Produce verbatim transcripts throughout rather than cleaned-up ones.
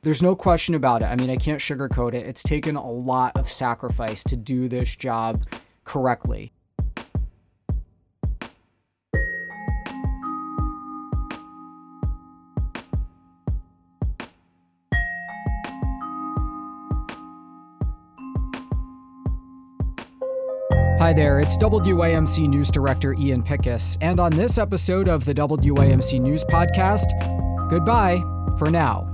There's no question about it. I mean, I can't sugarcoat it. It's taken a lot of sacrifice to do this job correctly. Hi there, it's W A M C News Director Ian Pickus, and on this episode of the W A M C News Podcast, goodbye for now.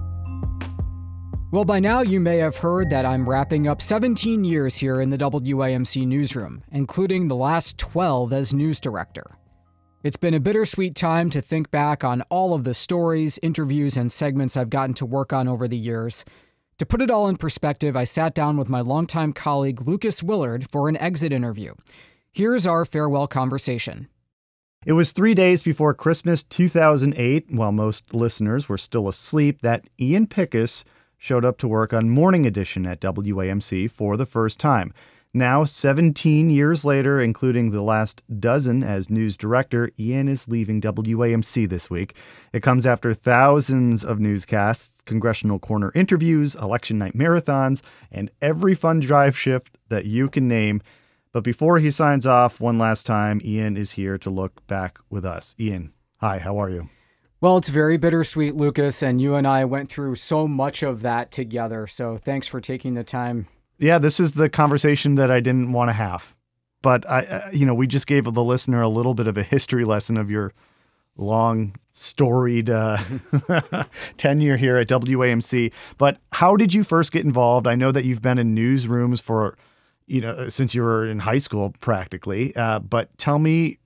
Well, by now you may have heard that I'm wrapping up seventeen years here in the W A M C newsroom, including the last twelve as news director. It's been a bittersweet time to think back on all of the stories, interviews, and segments I've gotten to work on over the years. To put it all in perspective, I sat down with my longtime colleague Lucas Willard for an exit interview. Here's our farewell conversation. It was three days before Christmas two thousand eight, while most listeners were still asleep, that Ian Pickus showed up to work on Morning Edition at W A M C for the first time. Now, seventeen years later, including the last dozen as news director, Ian is leaving W A M C this week. It comes after thousands of newscasts, Congressional Corner interviews, election night marathons, and every fun drive shift that you can name. But before he signs off one last time, Ian is here to look back with us. Ian, hi, how are you? Well, it's very bittersweet, Lucas, and you and I went through so much of that together. So thanks for taking the time. Yeah, this is the conversation that I didn't want to have. But, I, uh, you know, we just gave the listener a little bit of a history lesson of your long, storied uh, tenure here at W A M C. But how did you first get involved? I know that you've been in newsrooms for, you know, since you were in high school practically. Uh, but tell me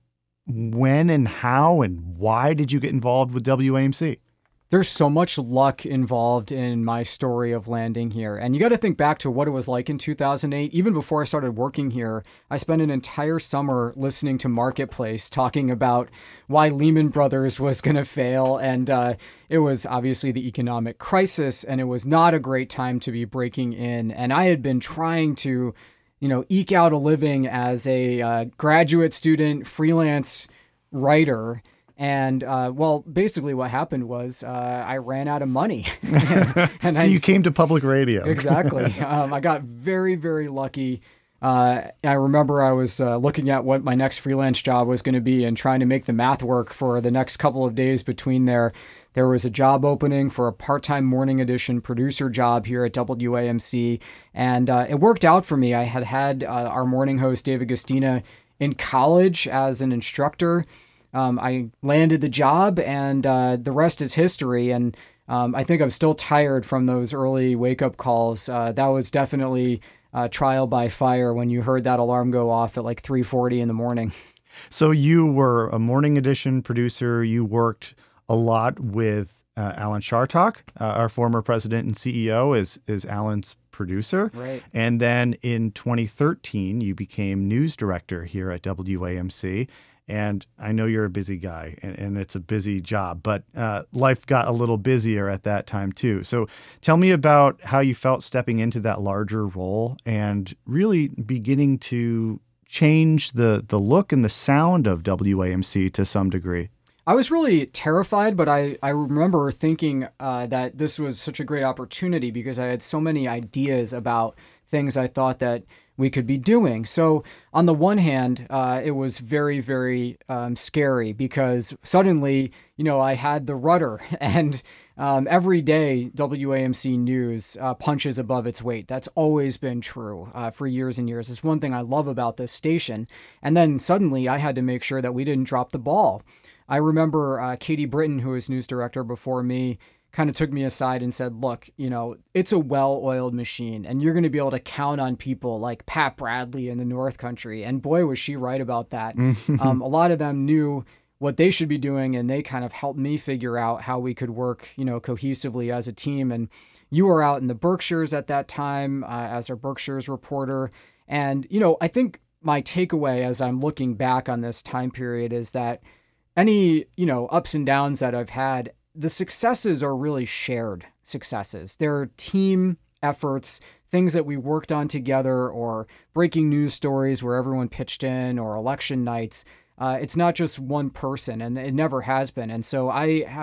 when and how and why did you get involved with W A M C? There's so much luck involved in my story of landing here. And you got to think back to what it was like in two thousand eight. Even before I started working here, I spent an entire summer listening to Marketplace talking about why Lehman Brothers was going to fail. And uh, it was obviously the economic crisis, and it was not a great time to be breaking in. And I had been trying to, you know, eke out a living as a uh, graduate student, freelance writer. And, uh, well, basically what happened was uh, I ran out of money. and, and so I, you came to public radio. Exactly. um, I got very, very lucky. Uh, I remember I was uh, looking at what my next freelance job was going to be and trying to make the math work for the next couple of days between there. There was a job opening for a part-time Morning Edition producer job here at W A M C. And uh, it worked out for me. I had had uh, our morning host, Dave Agostina, in college as an instructor. Um, I landed the job, and uh, the rest is history. And um, I think I'm still tired from those early wake-up calls. Uh, that was definitely uh, trial by fire when you heard that alarm go off at like three forty in the morning. So you were a Morning Edition producer. You worked a lot with uh, Alan Chartock, uh, our former president and C E O, is is Alan's producer. Right. And then in twenty thirteen, you became news director here at W A M C. And I know you're a busy guy, and, and it's a busy job, but uh, life got a little busier at that time too. So tell me about how you felt stepping into that larger role and really beginning to change the, the look and the sound of W A M C to some degree. I was really terrified, but I, I remember thinking uh, that this was such a great opportunity because I had so many ideas about things I thought that we could be doing. So on the one hand, uh, it was very, very um, scary because suddenly, you know, I had the rudder and um, every day W A M C News uh, punches above its weight. That's always been true uh, for years and years. It's one thing I love about this station. And then suddenly I had to make sure that we didn't drop the ball. I remember uh, Katie Britton, who was news director before me, kind of took me aside and said, look, you know, it's a well-oiled machine and you're going to be able to count on people like Pat Bradley in the North Country. And boy, was she right about that. um, a lot of them knew what they should be doing, and they kind of helped me figure out how we could work, you know, cohesively as a team. And you were out in the Berkshires at that time uh, as our Berkshires reporter. And, you know, I think my takeaway as I'm looking back on this time period is that any, you know, ups and downs that I've had, the successes are really shared successes. They're team efforts, things that we worked on together, or breaking news stories where everyone pitched in, or election nights. Uh, it's not just one person, and it never has been. And so I have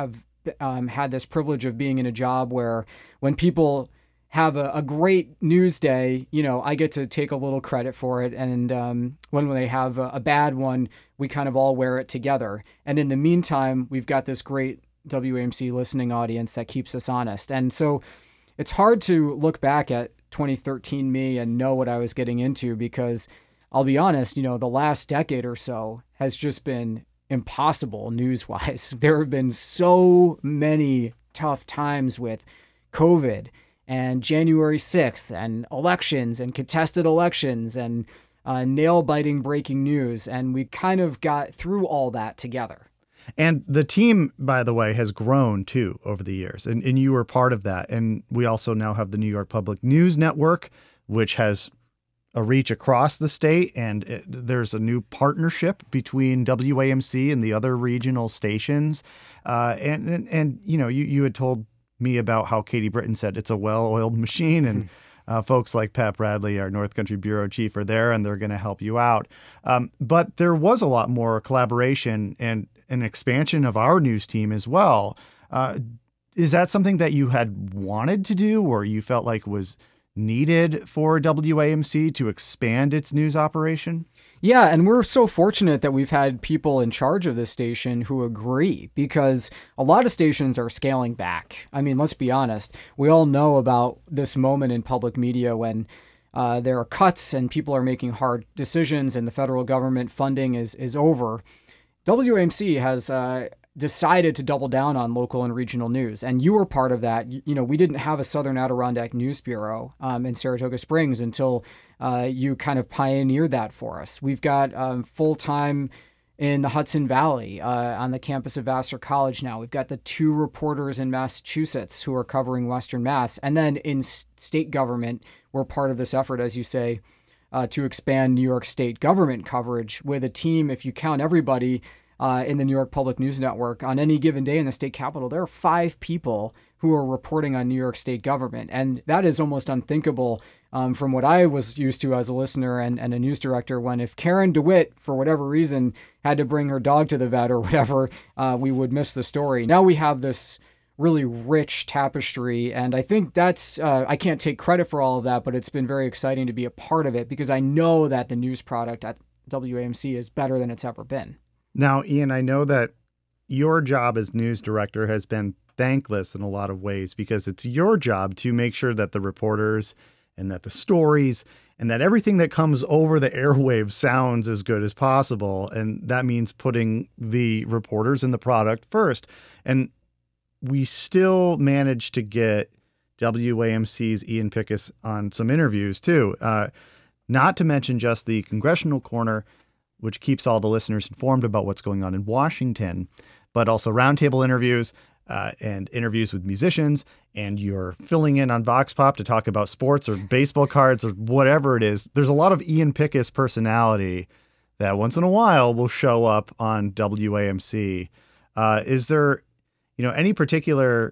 um, had this privilege of being in a job where when people have a, a great news day, you know, I get to take a little credit for it. And um, when, when they have a, a bad one, we kind of all wear it together. And in the meantime, we've got this great W A M C listening audience that keeps us honest. And so it's hard to look back at twenty thirteen me and know what I was getting into, because I'll be honest, you know, the last decade or so has just been impossible news-wise. There have been so many tough times with COVID and January sixth and elections and contested elections and uh, nail-biting breaking news. And we kind of got through all that together. And the team, by the way, has grown too over the years. And, and you were part of that. And we also now have the New York Public News Network, which has a reach across the state, and it, there's a new partnership between W A M C and the other regional stations. Uh, and, and, and, you know, you, you had told me about how Katie Britton said it's a well-oiled machine, and uh, folks like Pat Bradley, our North Country Bureau Chief, are there, and they're going to help you out. Um, but there was a lot more collaboration and an expansion of our news team as well. Uh, is that something that you had wanted to do, or you felt like was needed for W A M C to expand its news operation? Yeah, and we're so fortunate that we've had people in charge of this station who agree, because a lot of stations are scaling back. I mean, let's be honest. We all know about this moment in public media when uh, there are cuts and people are making hard decisions and the federal government funding is is over. W A M C has uh, decided to double down on local and regional news. And you were part of that. You, you know, we didn't have a Southern Adirondack News Bureau um, in Saratoga Springs until uh, you kind of pioneered that for us. We've got um, full-time in the Hudson Valley uh, on the campus of Vassar College now. We've got the two reporters in Massachusetts who are covering Western Mass. And then in s- state government, we're part of this effort, as you say, uh, to expand New York State government coverage with a team, if you count everybody, Uh, in the New York Public News Network. On any given day in the state capitol, there are five people who are reporting on New York State government. And that is almost unthinkable um, from what I was used to as a listener and, and a news director, when if Karen DeWitt, for whatever reason, had to bring her dog to the vet or whatever, uh, we would miss the story. Now we have this really rich tapestry. And I think that's, uh, I can't take credit for all of that, but it's been very exciting to be a part of it, because I know that the news product at W A M C is better than it's ever been. Now, Ian, I know that your job as news director has been thankless in a lot of ways, because it's your job to make sure that the reporters and that the stories and that everything that comes over the airwaves sounds as good as possible. And that means putting the reporters and the product first. And we still managed to get W A M C's Ian Pickus on some interviews too, uh, not to mention just the Congressional Corner, which keeps all the listeners informed about what's going on in Washington, but also roundtable interviews uh, and interviews with musicians. And you're filling in on Vox Pop to talk about sports or baseball cards or whatever it is. There's a lot of Ian Pickus personality that once in a while will show up on W A M C. Uh, is there, you know, any particular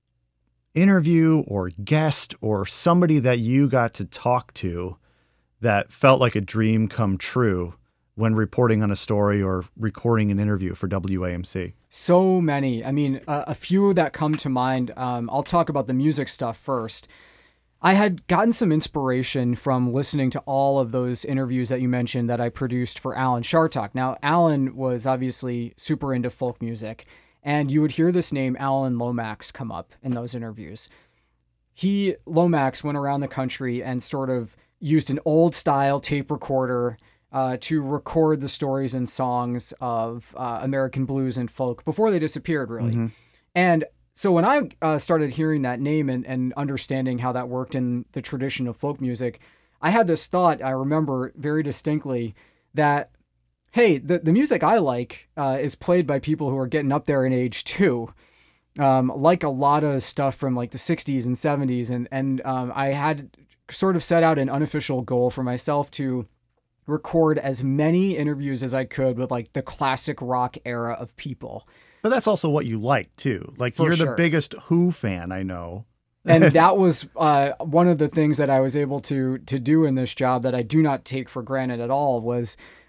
interview or guest or somebody that you got to talk to that felt like a dream come true when reporting on a story or recording an interview for W A M C? So many. I mean, uh, a few that come to mind. Um, I'll talk about the music stuff first. I had gotten some inspiration from listening to all of those interviews that you mentioned that I produced for Alan Chartock. Now, Alan was obviously super into folk music, and you would hear this name, Alan Lomax, come up in those interviews. He, Lomax, went around the country and sort of used an old style tape recorder Uh, to record the stories and songs of uh, American blues and folk before they disappeared, really. Mm-hmm. And so when I uh, started hearing that name and, and understanding how that worked in the tradition of folk music, I had this thought, I remember very distinctly, that, hey, the, the music I like uh, is played by people who are getting up there in age too. Um, like a lot of stuff from like the sixties and seventies. And, and um, I had sort of set out an unofficial goal for myself to record as many interviews as I could with like the classic rock era of people. But that's also what you like too. Like For you're sure. the biggest Who fan I know. And that was uh, one of the things that I was able to to do in this job that I do not take for granted at all was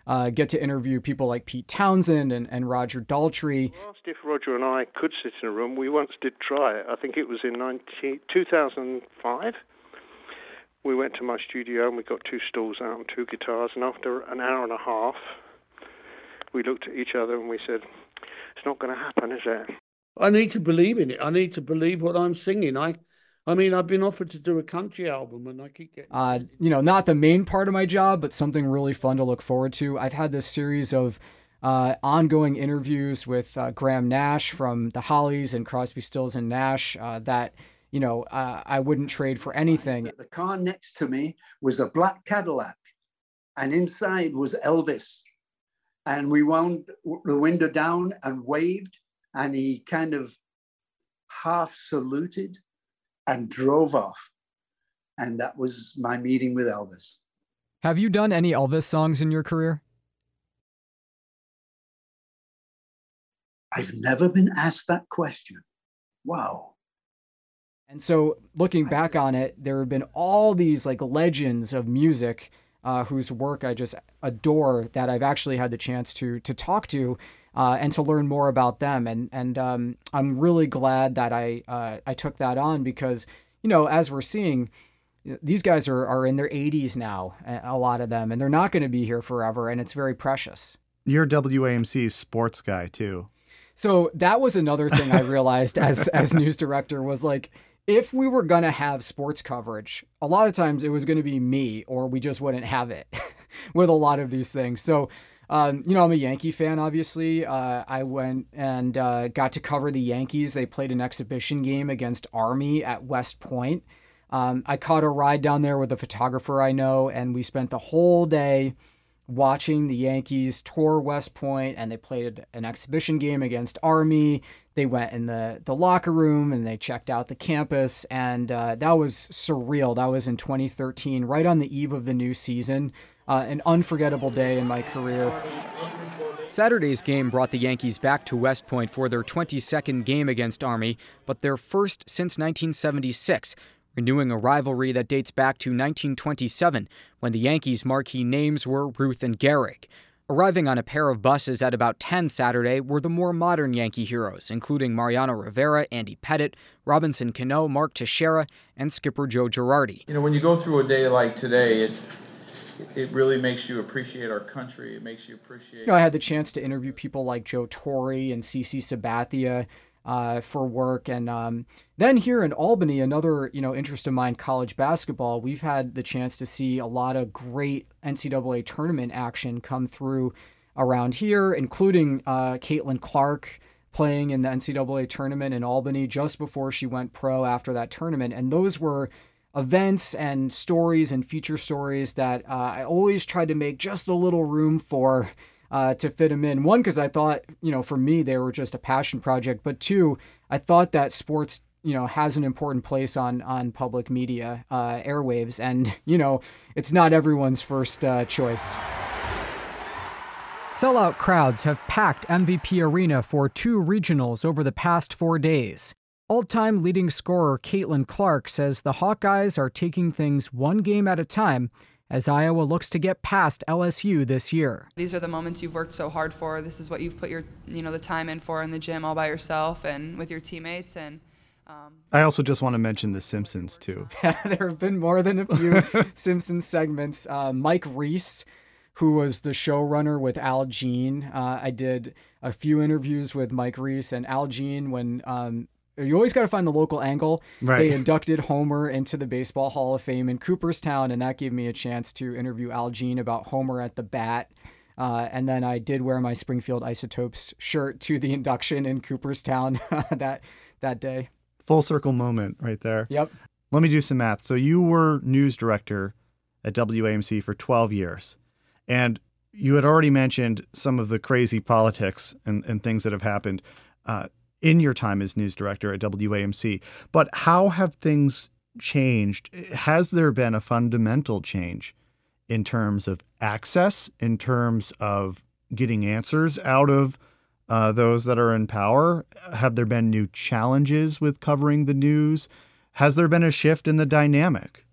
uh, get to interview people like Pete Townsend and, and Roger Daltrey. Asked if Roger and I could sit in a room. We once did try it. I think it was in two thousand five. We went to my studio and we got two stools out and two guitars, and after an hour and a half, we looked at each other and we said, it's not going to happen, is it? I need to believe in it. I need to believe what I'm singing. I I mean, I've been offered to do a country album and I keep getting... Uh, you know, not the main part of my job, but something really fun to look forward to. I've had this series of uh, ongoing interviews with uh, Graham Nash from the Hollies and Crosby, Stills and Nash uh, that, you know, uh, I wouldn't trade for anything. The car next to me was a black Cadillac, and inside was Elvis. And we wound the window down and waved, and he kind of half saluted and drove off. And that was my meeting with Elvis. Have you done any Elvis songs in your career? I've never been asked that question. Wow. And so looking back on it, there have been all these like legends of music uh, whose work I just adore that I've actually had the chance to to talk to uh, and to learn more about them. And and um, I'm really glad that I uh, I took that on because, you know, as we're seeing, these guys are, are in their eighties now, a lot of them, and they're not going to be here forever. And it's very precious. You're W A M C's sports guy, too. So that was another thing I realized as as news director was like, if we were going to have sports coverage, a lot of times it was going to be me or we just wouldn't have it with a lot of these things. So, um, you know, I'm a Yankee fan, obviously. Uh, I went and uh, got to cover the Yankees. They played an exhibition game against Army at West Point. Um, I caught a ride down there with a photographer I know, and we spent the whole day watching the Yankees tour West Point, and they played an exhibition game against Army. They went in the, the locker room and they checked out the campus, and uh, that was surreal. That was in twenty thirteen, right on the eve of the new season. Uh, an unforgettable day in my career. Saturday's game brought the Yankees back to West Point for their twenty-second game against Army, but their first since nineteen seventy-six, renewing a rivalry that dates back to nineteen twenty-seven, when the Yankees' marquee names were Ruth and Gehrig. Arriving on a pair of buses at about ten Saturday were the more modern Yankee heroes, including Mariano Rivera, Andy Pettitte, Robinson Cano, Mark Teixeira, and skipper Joe Girardi. You know, when you go through a day like today, it it really makes you appreciate our country. It makes you appreciate... You know, I had the chance to interview people like Joe Torre and CeCe Sabathia uh, for work. And um, then here in Albany, another, you know, interest of mine, college basketball, we've had the chance to see a lot of great N C double A tournament action come through around here, including uh, Caitlin Clark playing in the N C double A tournament in Albany just before she went pro after that tournament. And those were events and stories and feature stories that uh, I always tried to make just a little room for uh, to fit them in. One, because I thought, you know, for me, they were just a passion project. But two, I thought that sports, you know, has an important place on, on public media uh, airwaves. And, you know, it's not everyone's first uh, choice. Sellout crowds have packed M V P Arena for two regionals over the past four days. All-time leading scorer Caitlin Clark says the Hawkeyes are taking things one game at a time as Iowa looks to get past L S U this year. These are the moments you've worked so hard for. This is what you've put your, you know, the time in for in the gym all by yourself and with your teammates. And um, I also just want to mention The Simpsons, too. There have been more than a few Simpsons segments. Uh, Mike Reese, who was the showrunner with Al Jean. Uh, I did a few interviews with Mike Reese and Al Jean when um, you always got to find the local angle. Right. They inducted Homer into the Baseball Hall of Fame in Cooperstown, and that gave me a chance to interview Al Jean about Homer at the bat. Uh, and then I did wear my Springfield Isotopes shirt to the induction in Cooperstown that that day. Full circle moment right there. Yep. Let me do some math. So you were news director at W A M C for twelve years. And you had already mentioned some of the crazy politics and, and things that have happened uh, in your time as news director at W A M C. But how have things changed? Has there been a fundamental change in terms of access, in terms of getting answers out of uh, those that are in power? Have there been new challenges with covering the news? Has there been a shift in the dynamic?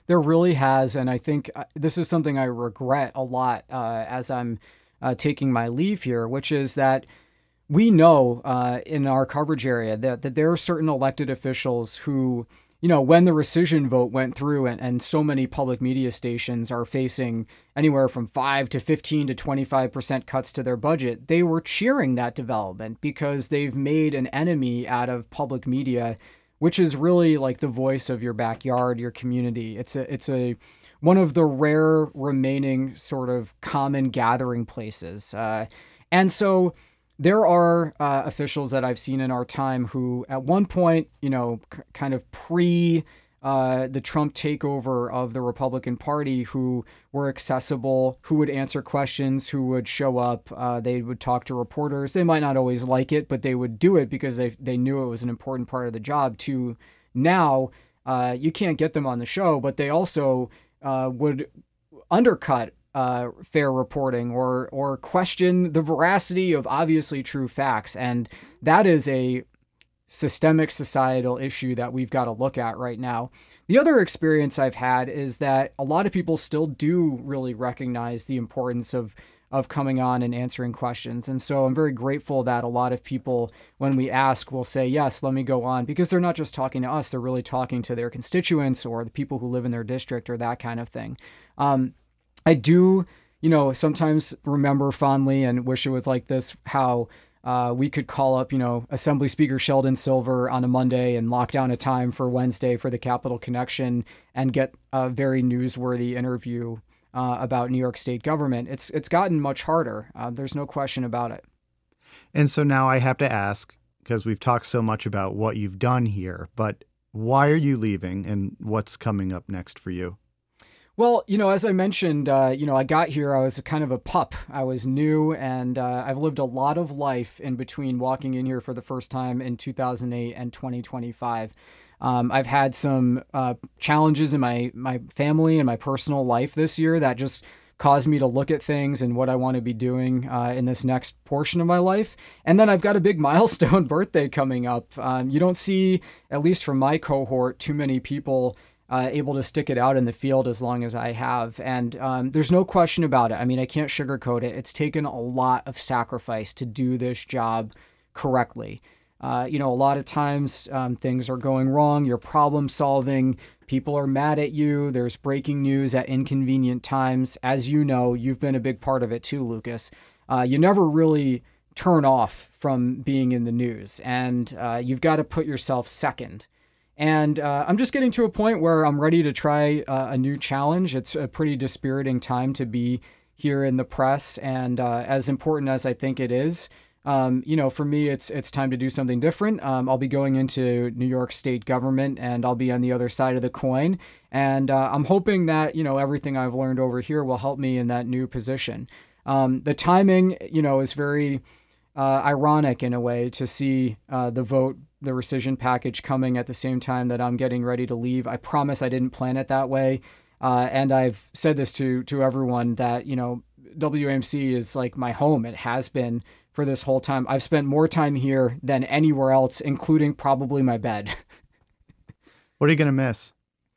There really has, and I think uh, this is something I regret a lot uh, as I'm uh, taking my leave here, which is that we know uh, in our coverage area that, that there are certain elected officials who, you know, when the rescission vote went through and, and so many public media stations are facing anywhere from five to fifteen to twenty-five percent cuts to their budget, they were cheering that development because they've made an enemy out of public media, which is really like the voice of your backyard, your community. It's a, it's a, one of the rare remaining sort of common gathering places. Uh, and so there are uh, officials that I've seen in our time who at one point, you know, c- kind of pre uh, the Trump takeover of the Republican Party, who were accessible, who would answer questions, who would show up. Uh, they would talk to reporters. They might not always like it, but they would do it because they they knew it was an important part of the job. To now, uh, you can't get them on the show, but they also uh, would undercut Uh, fair reporting or or question the veracity of obviously true facts. And that is a systemic societal issue that we've got to look at right now. The other experience I've had is that a lot of people still do really recognize the importance of of coming on and answering questions. And so I'm very grateful that a lot of people, when we ask, will say, yes, let me go on, because they're not just talking to us, they're really talking to their constituents or the people who live in their district or that kind of thing. Um, I do, you know, sometimes remember fondly and wish it was like this, how uh, we could call up, you know, Assembly Speaker Sheldon Silver on a Monday and lock down a time for Wednesday for the Capitol Connection and get a very newsworthy interview uh, about New York State government. It's it's gotten much harder. Uh, there's no question about it. And so now I have to ask, because we've talked so much about what you've done here, but why are you leaving and what's coming up next for you? Well, you know, as I mentioned, uh, you know, I got here, I was a kind of a pup. I was new, and uh, I've lived a lot of life in between walking in here for the first time in two thousand eight and twenty twenty-five. Um, I've had some uh, challenges in my, my family and my personal life this year that just caused me to look at things and what I want to be doing uh, in this next portion of my life. And then I've got a big milestone birthday coming up. Um, you don't see, at least from my cohort, too many people Uh, able to stick it out in the field as long as I have. And um, there's no question about it. I mean, I can't sugarcoat it. It's taken a lot of sacrifice to do this job correctly. Uh, you know, a lot of times um, things are going wrong. You're problem solving. People are mad at you. There's breaking news at inconvenient times. As you know, you've been a big part of it too, Lucas. Uh, you never really turn off from being in the news, and uh, you've got to put yourself second. And uh, I'm just getting to a point where I'm ready to try uh, a new challenge. It's a pretty dispiriting time to be here in the press. And uh, as important as I think it is, um, you know, for me, it's it's time to do something different. Um, I'll be going into New York State government, and I'll be on the other side of the coin. And uh, I'm hoping that, you know, everything I've learned over here will help me in that new position. Um, the timing, you know, is very uh, ironic in a way to see uh, the vote, the rescission package coming at the same time that I'm getting ready to leave. I promise I didn't plan it that way. Uh, and I've said this to, to everyone that, you know, W A M C is like my home. It has been for this whole time. I've spent more time here than anywhere else, including probably my bed. What are you going to miss?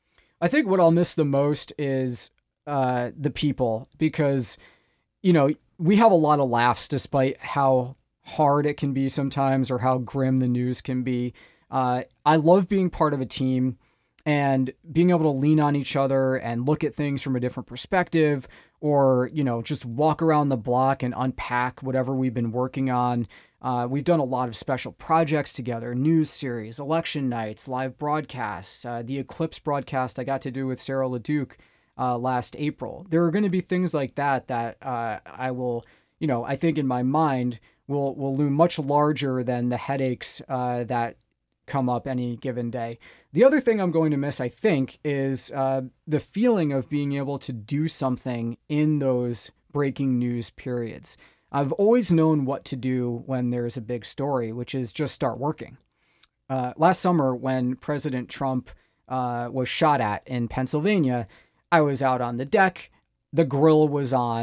I think what I'll miss the most is uh, the people, because, you know, we have a lot of laughs despite how hard it can be sometimes or how grim the news can be. Uh, I love being part of a team and being able to lean on each other and look at things from a different perspective, or, you know, just walk around the block and unpack whatever we've been working on. Uh, we've done a lot of special projects together, news series, election nights, live broadcasts, uh, the Eclipse broadcast I got to do with Sarah LeDuc uh, last April. There are going to be things like that that uh, I will, you know, I think in my mind will will loom much larger than the headaches uh, that come up any given day. The other thing I'm going to miss, I think, is uh, the feeling of being able to do something in those breaking news periods. I've always known what to do when there's a big story, which is just start working. Uh, last summer, when President Trump uh, was shot at in Pennsylvania, I was out on the deck. The grill was on.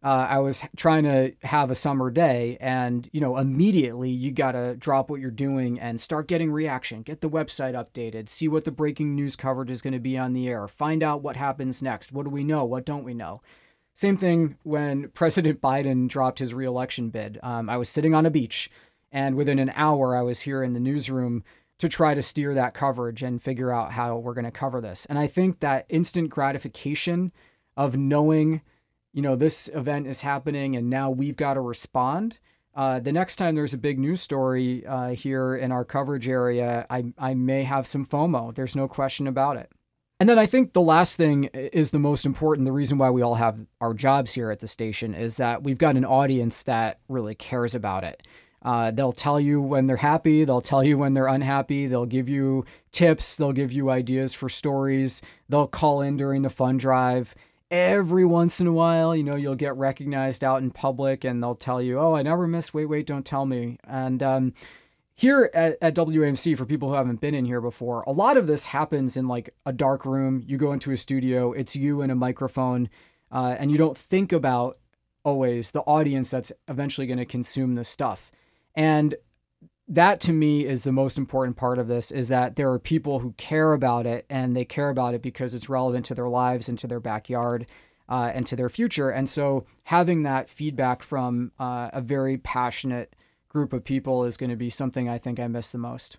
Uh, I was trying to have a summer day, and, you know, immediately you got to drop what you're doing and start getting reaction, get the website updated, see what the breaking news coverage is going to be on the air, find out what happens next. What do we know? What don't we know? Same thing when President Biden dropped his reelection bid. Um, I was sitting on a beach, and within an hour I was here in the newsroom to try to steer that coverage and figure out how we're going to cover this. And I think that instant gratification of knowing, you know, this event is happening and now we've got to respond. Uh, the next time there's a big news story uh, here in our coverage area, I, I may have some FOMO. There's no question about it. And then I think the last thing is the most important. The reason why we all have our jobs here at the station is that we've got an audience that really cares about it. Uh, they'll tell you when they're happy. They'll tell you when they're unhappy. They'll give you tips. They'll give you ideas for stories. They'll call in during the fund drive. Every once in a while, you know, you'll get recognized out in public and they'll tell you, oh, I never miss Wait, Wait, Don't Tell Me. And um, here at, at W A M C, for people who haven't been in here before, a lot of this happens in like a dark room. You go into a studio, it's you and a microphone, uh, and you don't think about always the audience that's eventually going to consume this stuff. And that to me is the most important part of this, is that there are people who care about it, and they care about it because it's relevant to their lives and to their backyard uh, and to their future. And so having that feedback from uh, a very passionate group of people is going to be something I think I miss the most.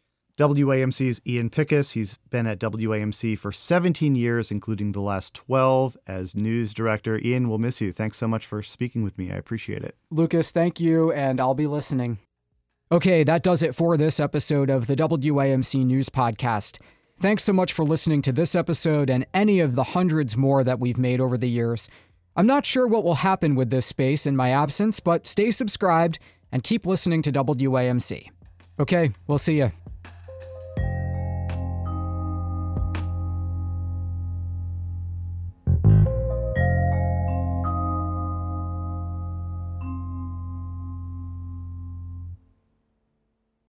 W A M C's Ian Pickus. He's been at W A M C for seventeen years, including the last twelve as news director. Ian, we'll miss you. Thanks so much for speaking with me. I appreciate it. Lucas, thank you, and I'll be listening. Okay, that does it for this episode of the W A M C News Podcast. Thanks so much for listening to this episode and any of the hundreds more that we've made over the years. I'm not sure what will happen with this space in my absence, but stay subscribed and keep listening to W A M C. Okay, we'll see you.